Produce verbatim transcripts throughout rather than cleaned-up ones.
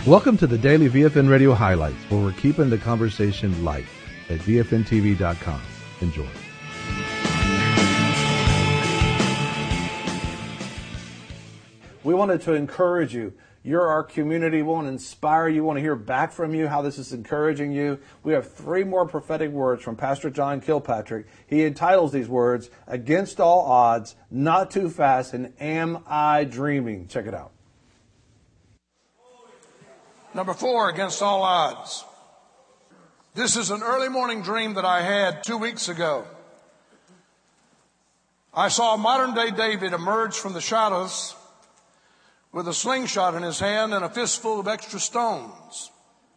Welcome to the Daily V F N Radio Highlights, where we're keeping the conversation light at V F N T V dot com. Enjoy. We wanted to encourage you. You're our community. We want to inspire you. We want to hear back from you how this is encouraging you. We have three more prophetic words from Pastor John Kilpatrick. He entitles these words, Against All Odds, Not Too Fast, and Am I Dreaming? Check it out. Number four, against all odds. This is an early morning dream that I had two weeks ago. I saw modern day David emerge from the shadows with a slingshot in his hand and a fistful of extra stones.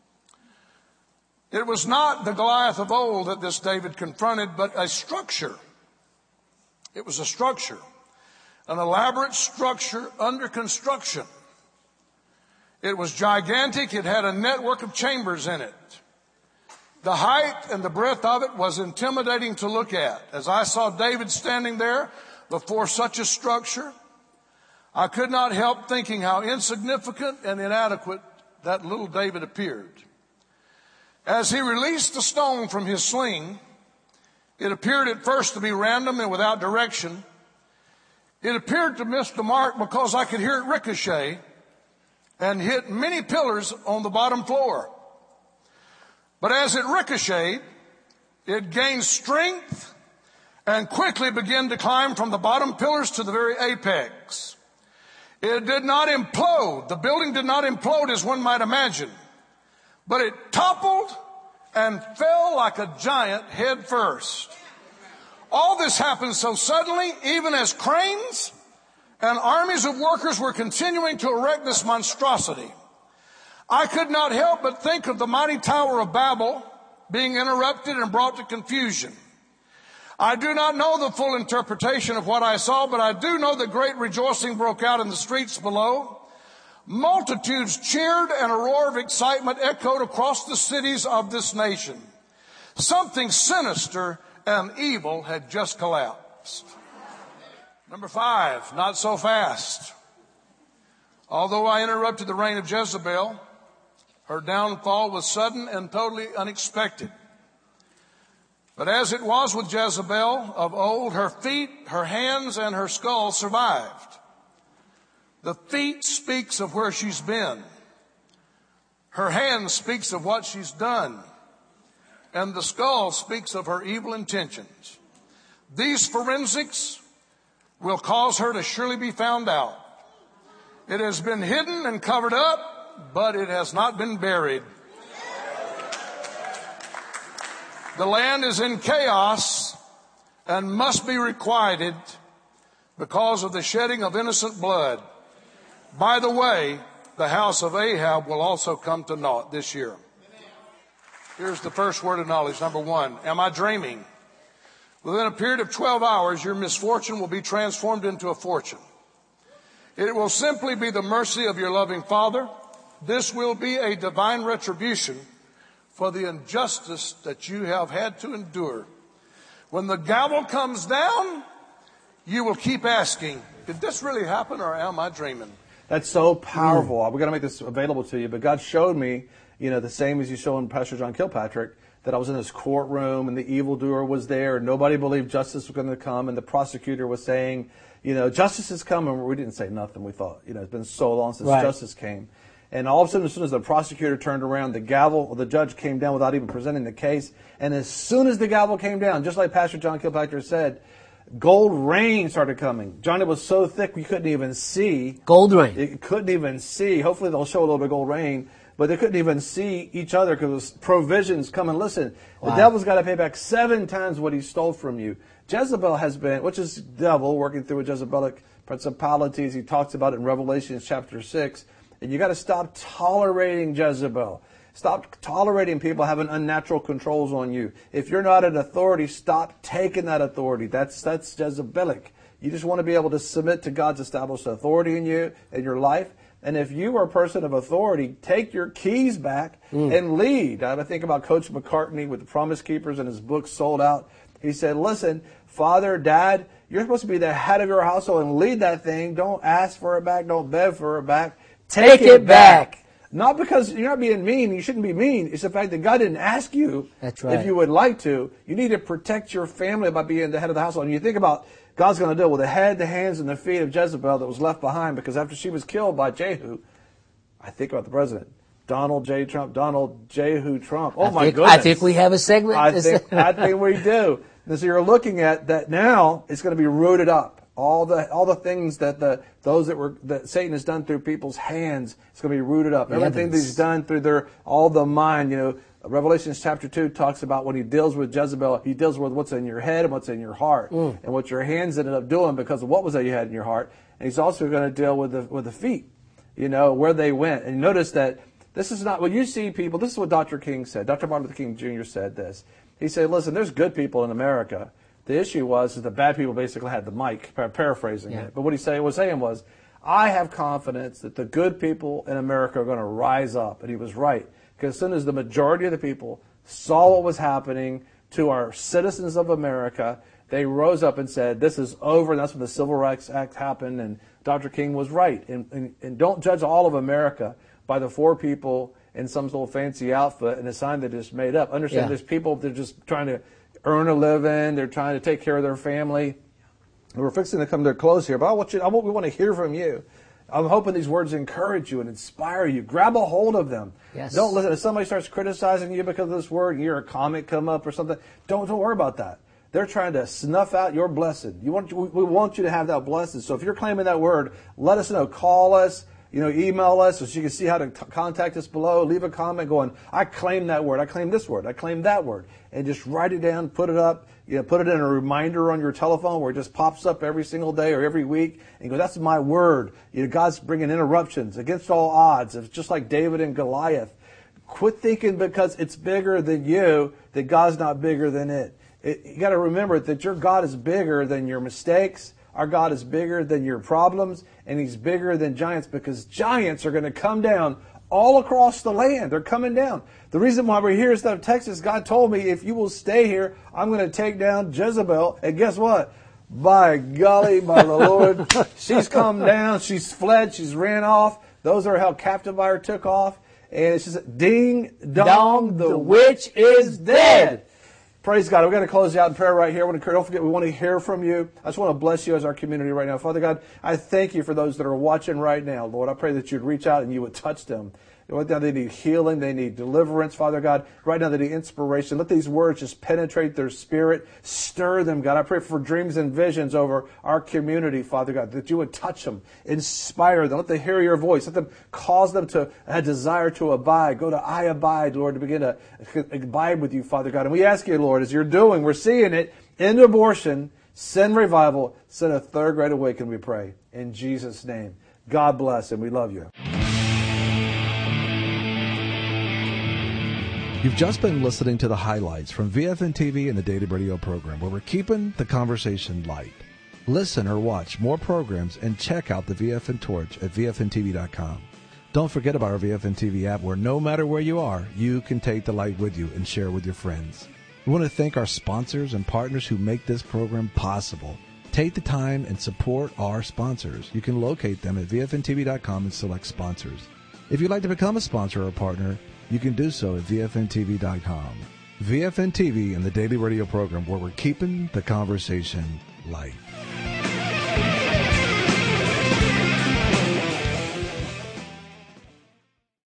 It was not the Goliath of old that this David confronted, but a structure. It was a structure, an elaborate structure under construction. It was gigantic. It had a network of chambers in it. The height and the breadth of it was intimidating to look at. As I saw David standing there before such a structure, I could not help thinking how insignificant and inadequate that little David appeared. As he released the stone from his sling, it appeared at first to be random and without direction. It appeared to miss the mark because I could hear it ricochet and hit many pillars on the bottom floor. But as it ricocheted, it gained strength and quickly began to climb from the bottom pillars to the very apex. It did not implode. The building did not implode as one might imagine, but it toppled and fell like a giant head first. All this happened so suddenly, even as cranes and armies of workers were continuing to erect this monstrosity. I could not help but think of the mighty Tower of Babel being interrupted and brought to confusion. I do not know the full interpretation of what I saw, but I do know that great rejoicing broke out in the streets below. Multitudes cheered and a roar of excitement echoed across the cities of this nation. Something sinister and evil had just collapsed. Number five, not so fast. Although I interrupted the reign of Jezebel, her downfall was sudden and totally unexpected. But as it was with Jezebel of old, her feet, her hands, and her skull survived. The feet speaks of where she's been. Her hand speaks of what she's done. And the skull speaks of her evil intentions. These forensics will cause her to surely be found out. It has been hidden and covered up, but it has not been buried. The land is in chaos and must be requited because of the shedding of innocent blood. By the way, the house of Ahab will also come to naught this year. Here's the first word of knowledge. Number one, am I dreaming? Within a period of twelve hours, your misfortune will be transformed into a fortune. It will simply be the mercy of your loving Father. This will be a divine retribution for the injustice that you have had to endure. When the gavel comes down, you will keep asking, did this really happen or am I dreaming? That's so powerful. Mm. We're going to make this available to you, but God showed me, you know, the same as you showed Pastor John Kilpatrick, that I was in this courtroom and the evildoer was there and nobody believed justice was going to come, and the prosecutor was saying, you know, justice is coming. We didn't say nothing. We thought, you know, it's been so long since right. justice came. And all of a sudden, as soon as the prosecutor turned around, the gavel, the judge came down without even presenting the case. And as soon as the gavel came down, just like Pastor John Kilpatrick said, gold rain started coming. John, it was so thick we couldn't even see. Gold rain. It couldn't even see. Hopefully they'll show a little bit of gold rain. But they couldn't even see each other because provisions coming. Listen, wow. The devil's got to pay back seven times what he stole from you. Jezebel has been, which is devil working through a Jezebelic principalities. He talks about it in Revelation chapter six. And you got to stop tolerating Jezebel. Stop tolerating people having unnatural controls on you. If you're not an authority, stop taking that authority. That's that's Jezebelic. You just want to be able to submit to God's established authority in you, in your life. And if you are a person of authority, take your keys back mm. and lead. I think about Coach McCartney with the Promise Keepers and his book Sold Out. He said, listen, Father, Dad, you're supposed to be the head of your household and lead that thing. Don't ask for it back. Don't beg for it back. Take, Take it back. back. Not because you're not being mean. You shouldn't be mean. It's the fact that God didn't ask you That's right. if you would like to. You need to protect your family by being the head of the household. And you think about God's going to deal with the head, the hands, and the feet of Jezebel that was left behind because after she was killed by Jehu, I think about the president, Donald J. Trump, Donald Jehu Trump. Oh, I my think, goodness. I think we have a segment. I think, I think we do. And so you're looking at that now, it's going to be rooted up. All the all the things that the those that were that Satan has done through people's hands, it's going to be rooted up. Everything that he's done through their all the mind, you know, Revelation chapter two talks about when he deals with Jezebel, he deals with what's in your head and what's in your heart, mm. and what your hands ended up doing because of what was that you had in your heart. And he's also going to deal with the with the feet, you know, where they went. And notice that this is not when you see people. This is what Doctor King said. Doctor Martin Luther King Junior said this. He said, "Listen, there's good people in America. The issue was that the bad people basically had the mic, paraphrasing yeah. it. But what he say, was saying was, I have confidence that the good people in America are going to rise up." And he was right. Because as soon as the majority of the people saw what was happening to our citizens of America, they rose up and said, this is over. And that's when the Civil Rights Act happened. And Doctor King was right. And, and, and don't judge all of America by the four people in some little fancy outfit and a sign they just made up. Understand, yeah. there's people that are just trying to earn a living. They're trying to take care of their family. And we're fixing to come to a close here, but I want you. I want, we want to hear from you. I'm hoping these words encourage you and inspire you. Grab a hold of them. Yes. Don't listen. If somebody starts criticizing you because of this word, and you hear a comment come up or something, don't don't worry about that. They're trying to snuff out your blessing. You want we want you to have that blessing. So if you're claiming that word, let us know. Call us. You know, email us so you can see how to t- contact us below. Leave a comment going, I claim that word. I claim this word. I claim that word. And just write it down, put it up, you know, put it in a reminder on your telephone where it just pops up every single day or every week. And you go, that's my word. You know, God's bringing interruptions against all odds. It's just like David and Goliath. Quit thinking because it's bigger than you that God's not bigger than it. it you got to remember that your God is bigger than your mistakes. Our God is bigger than your problems, and He's bigger than giants because giants are going to come down all across the land. They're coming down. The reason why we're here instead of Texas, God told me, if you will stay here, I'm going to take down Jezebel. And guess what? By golly, by the Lord, she's come down. She's fled. She's ran off. Those are how captive by her took off. And it's just ding, dong, the witch is dead. Praise God. We're going to close out in prayer right here. I want to, don't forget, we want to hear from you. I just want to bless you as our community right now. Father God, I thank you for those that are watching right now. Lord, I pray that you'd reach out and you would touch them. Right now they need healing. They need deliverance, Father God. Right now they need inspiration. Let these words just penetrate their spirit. Stir them, God. I pray for dreams and visions over our community, Father God, that you would touch them, inspire them. Let them hear your voice. Let them cause them to a desire to abide. Go to I abide, Lord, to begin to abide with you, Father God. And we ask you, Lord, as you're doing, we're seeing it, end abortion, send revival, send a third great awakening, we pray. In Jesus' name. God bless, and we love you. You've just been listening to the highlights from V F N T V and the Daily Radio program, where we're keeping the conversation light. Listen or watch more programs and check out the V F N Torch at V F N T V dot com. Don't forget about our V F N T V app, where no matter where you are, you can take the light with you and share with your friends. We want to thank our sponsors and partners who make this program possible. Take the time and support our sponsors. You can locate them at V F N T V dot com and select sponsors. If you'd like to become a sponsor or a partner, you can do so at V F N T V dot com. V F N T V and the Daily Radio program, where we're keeping the conversation light.